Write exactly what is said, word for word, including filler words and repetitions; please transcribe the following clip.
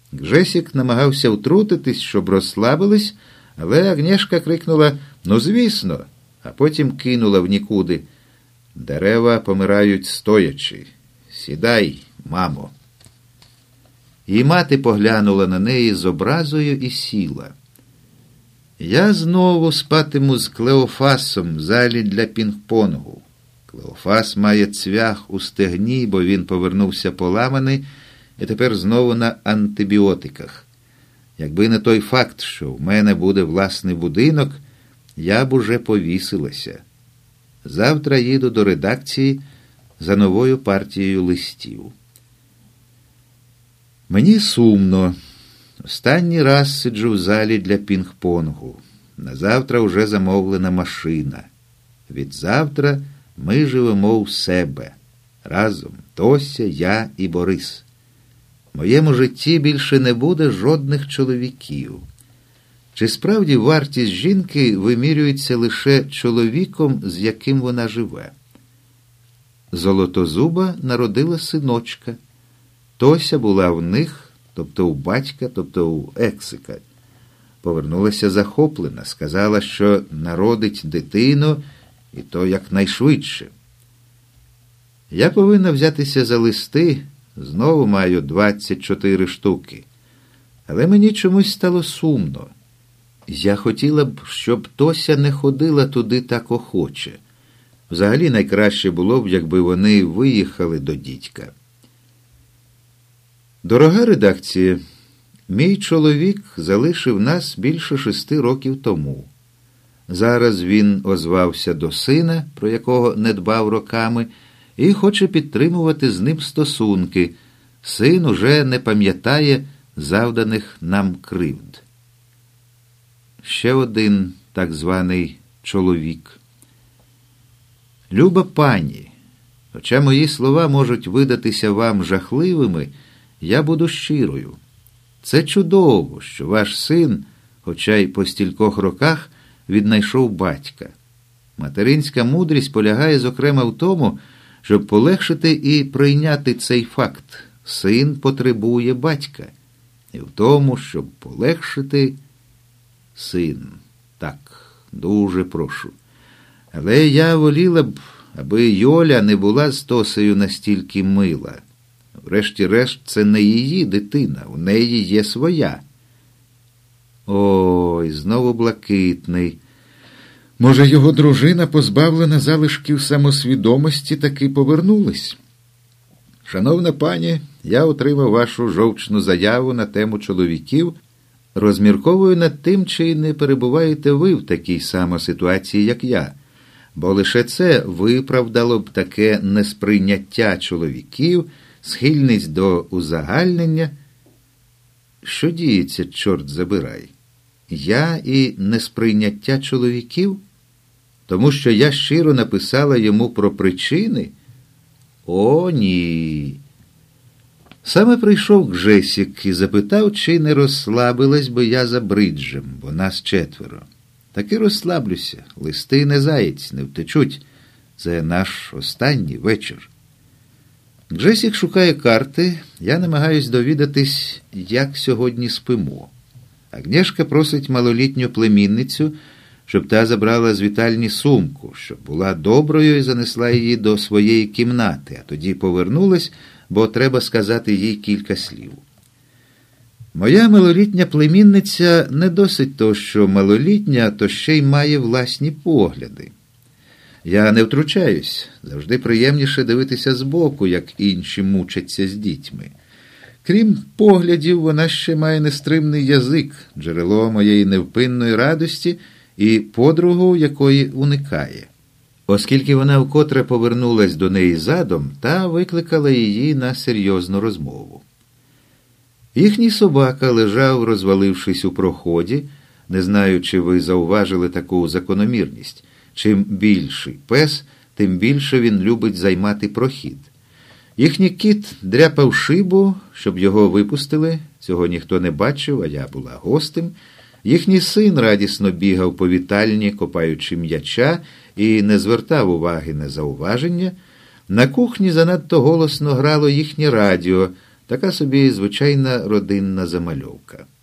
Гжесік намагався втрутитись, щоб розслабились, але Агнєшка крикнула «Ну, звісно!», а потім кинула в нікуди. «Дерева помирають стоячи. Сідай, мамо!» Її мати поглянула на неї з образою і сіла. «Я знову спатиму з Клеофасом в залі для пінг-понгу. Клеофас має цвях у стегні, бо він повернувся поламаний і тепер знову на антибіотиках. Якби не той факт, що в мене буде власний будинок, я б уже повісилася. Завтра їду до редакції за новою партією листів. Мені сумно. Останній раз сиджу в залі для пінг-понгу. На завтра вже замовлена машина. Відзавтра ми живемо в себе. Разом Тося, я і Борис. В моєму житті більше не буде жодних чоловіків. Чи справді вартість жінки вимірюється лише чоловіком, з яким вона живе? Золотозуба народила синочка. Тося була в них, тобто у батька, тобто у Ексика. Повернулася захоплена, сказала, що народить дитину, і то якнайшвидше. Я повинна взятися за листи, знову маю двадцять чотири штуки. Але мені чомусь стало сумно. Я хотіла б, щоб Тося не ходила туди так охоче. Взагалі найкраще було б, якби вони виїхали до дідька. Дорога редакція, мій чоловік залишив нас більше шести років тому. Зараз він озвався до сина, про якого не дбав роками, і хоче підтримувати з ним стосунки. Син уже не пам'ятає завданих нам кривд. Ще один так званий чоловік. Люба пані, хоча мої слова можуть видатися вам жахливими, я буду щирою. Це чудово, що ваш син, хоча й по стількох роках, віднайшов батька. Материнська мудрість полягає, зокрема, в тому, щоб полегшити і прийняти цей факт. Син потребує батька. І в тому, щоб полегшити син. Так, дуже прошу. Але я воліла б, аби Йоля не була з Тосею настільки мила. Врешті-решт, це не її дитина, у неї є своя. Ой, знову Блакитний. Може, його дружина, позбавлена залишків самосвідомості, таки повернулась? Шановна пані, я отримав вашу жовчну заяву на тему чоловіків, розмірковую над тим, чи не перебуваєте ви в такій самій ситуації, як я, бо лише це виправдало б таке несприйняття чоловіків, схильність до узагальнення. Що діється, чорт забирай? Я і несприйняття чоловіків? Тому що я щиро написала йому про причини? О, ні. Саме прийшов Гжесік і запитав, чи не розслабилась би я за бриджем, бо нас четверо. Таки розслаблюся, листи не заєць, не втечуть. Це наш останній вечір. Гжесік шукає карти, я намагаюсь довідатись, як сьогодні спимо. Агнєшка просить малолітню племінницю, щоб та забрала з вітальні сумку, щоб була доброю і занесла її до своєї кімнати, а тоді повернулась, бо треба сказати їй кілька слів. Моя малолітня племінниця не досить то, що малолітня, то ще й має власні погляди. Я не втручаюсь, завжди приємніше дивитися збоку, як інші мучаться з дітьми. Крім поглядів, вона ще має нестримний язик, джерело моєї невпинної радості і подругу, якої уникає. Оскільки вона вкотре повернулась до неї задом, та викликала її на серйозну розмову. Їхній собака лежав, розвалившись у проході, не знаю, чи ви зауважили таку закономірність. Чим більший пес, тим більше він любить займати прохід. Їхній кіт дряпав шибу, щоб його випустили. Цього ніхто не бачив, а я була гостем. Їхній син радісно бігав по вітальні, копаючи м'яча, і не звертав уваги на зауваження. На кухні занадто голосно грало їхнє радіо, Така собі звичайна родинна замальовка.